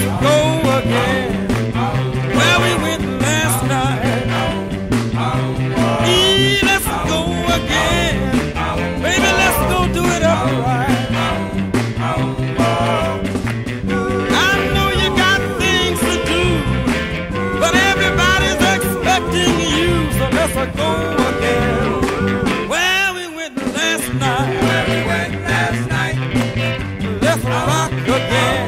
go again. Where we went last night. Let's go again. Baby, let's go do it upright. I know you got things to do, but everybody's expecting you, so let's go again. Where we went last night. Let's rock again.